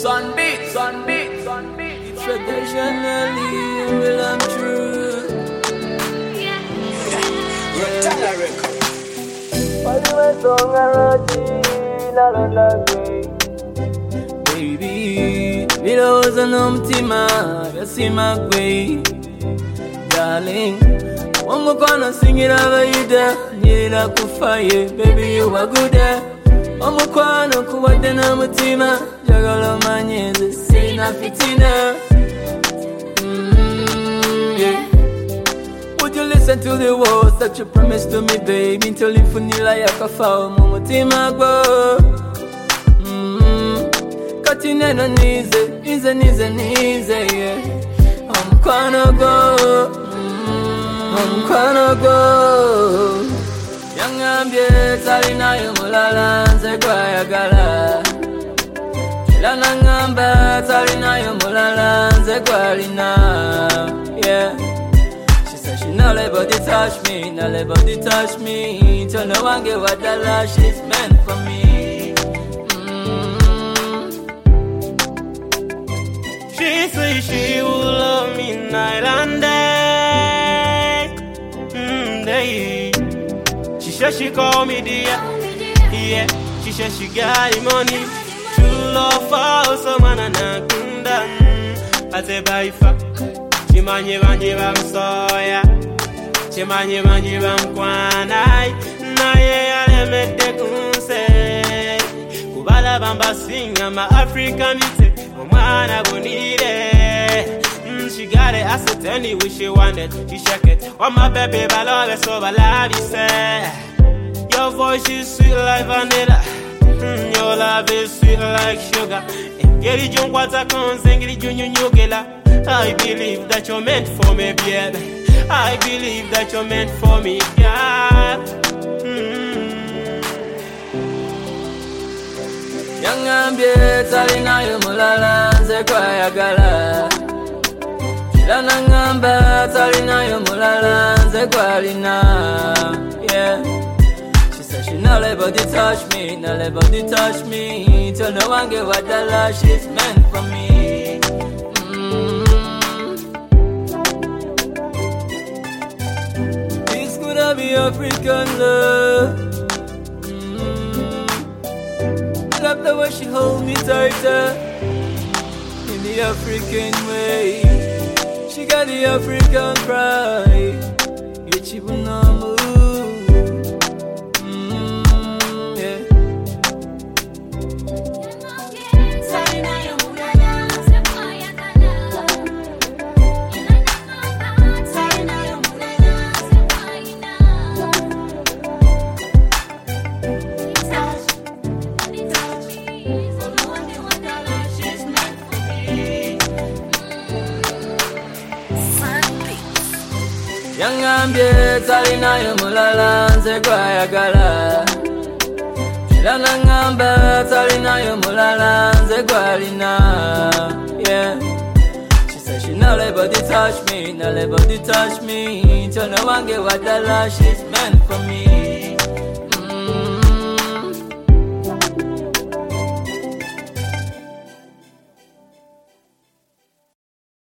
Traditionally, will I'm true. Baby, it was an empty man, you see my way. Darling, one more corner, sing it over you there. Need a fire, baby, you are good there. One more corner, Kuwadena Mutima, Jagala Manyes, Sina Fitina. Would you listen to the words that you promised to me, baby? Until you funila yakafa, Momotima go. Katina no easy, yeah. I'm gonna go. Young ambie, Salina, Yumulala, Zequaya Gala. Lana Ngamba, Salina, Yumulala, Zequalina, yeah. Not able to touch me, not able to touch me. So no one give what the love she's meant for me. She says she will love me night and day. She says she call me dear. Yeah, she says she got the money. True love for someone and I couldn't. I say bye for. Chimanye msoya Chimanye mkwana Naye alemete kunse Kubala bamba singa ma African beauty Umwana bonire She got it, I said tell me what she wanted She shake it, oh my baby balove so balabi say Your voice is sweet like vanilla Your love is sweet like sugar Ngeri jungwata konse, ngeri junyunyugela I believe that you're meant for me, baby. I believe that you're meant for me, girl. Young ambie, Salina, Yumulala, Zequaya Gala. Lana Ngamba, Salina, Yumulala, Zequalina, yeah. She said she not able to touch me, not able to touch me. Till no one give what the love she's meant for me. Be African love. Love the way she hold me tighter in the African way. She got the African pride, yet she will not move. Yeah. Young ambie, Salina, Yumulala, Zequaya Gala. Lana Ngamba, Salina, Yumulala, Zequalina, yeah. She said she not able to touch me, not able to touch me. Till no one give what the love she's meant for me.